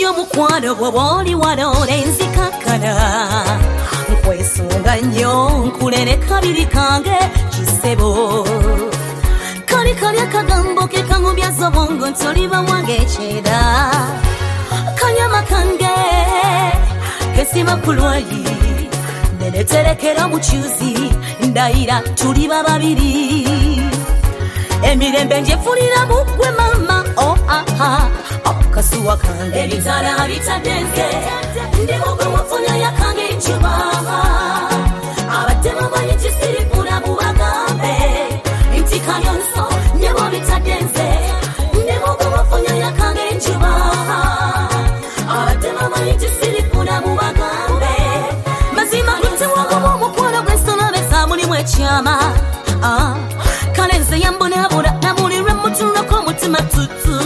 mukwano bw'oli wano nenzikakana nkwesunga nnyo nkulere kabiri kange kisebo kali akagambo ke kangubyaza obwongo nti oliba wange ekyera kanyama kange kesima ku lwayi neneterekera mu kyuzi ndayira tuliba babiri emirembe njefulira mugwe mama akasuwa kange ebitala bitadenze ndi mugwe mufunya yakange enjuba abadde bamanyi kisirikula mu bagambe nti kayonso nyebo bitadenze ndi mugwe mufunya yakange enjuba abadde bamanyi kisirikula mu bagambe mazima kuti wagoba omukwano gw'ensonobeza mulimu ekyama kale nze yambonabona namulirwe mutulako omutima tutu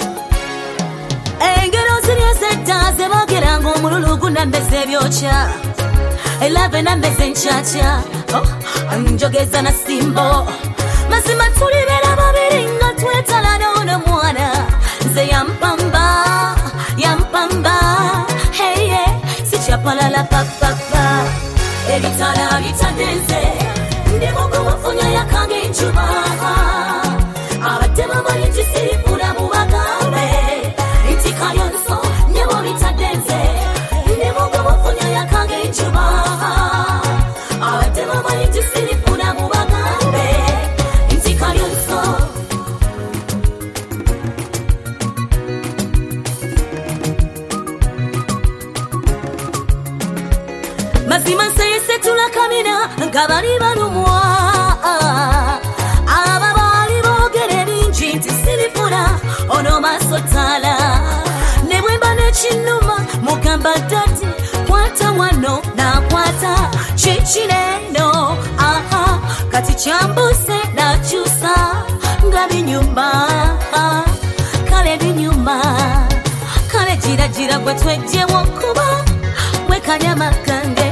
engero ziri ezedda zeboogeranga omululu gunambeza ebyokya 11 ambeza enkyakya njogeza na simbo mazima tulibera babiri nga twetala n'ono mwana nze yampamba heye sikyapalala papapa ebitala bitadenze ndi mugo mufunya yakange enjuba abadde bamanyi kisirikula mu bagambe nti kayonso nyebo bitadenze ndi mugo mufunya yakange enjuba abadde bamanyi kisirikula mu bagambe nti kayonso mazima nseyese tulakamina nga bali balumwa aba bali boogera bingi nti sirifuna ono masotala ne bwemba n'ekinuma mugamba ddati kwata wano nakwata kikineno kati kyambuse nakyusa nga binyuma kale binyuma kale gira gwe twejjewo kuba gwe kanyama kange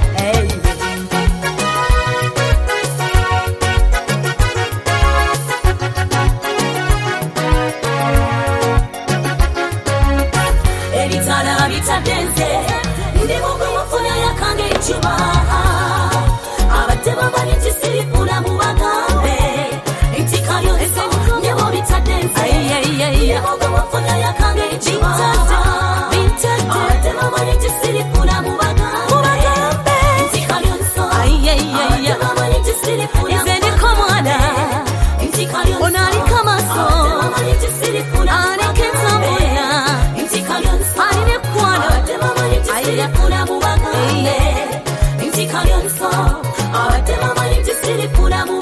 ebitala bitadenze ndi mugo mufunya yakange enjuba abadde bamanyi kisirikula mu bagambe nti kayonso nyebo bitadenze ndi mugo mufunya yakange enjuba abadde bamanyi kisirikula mu bagambe nti kayonso abadde bamanyi kisirikula nze ndiko mwana nti kayonso ono aliko amaso abadde bamanyi kisirikula aliko entambula nti kayonso aline ekwano abadde bamanyi kisirikula mu bagambe nti kayonso abadde bamanyi kisirikula mu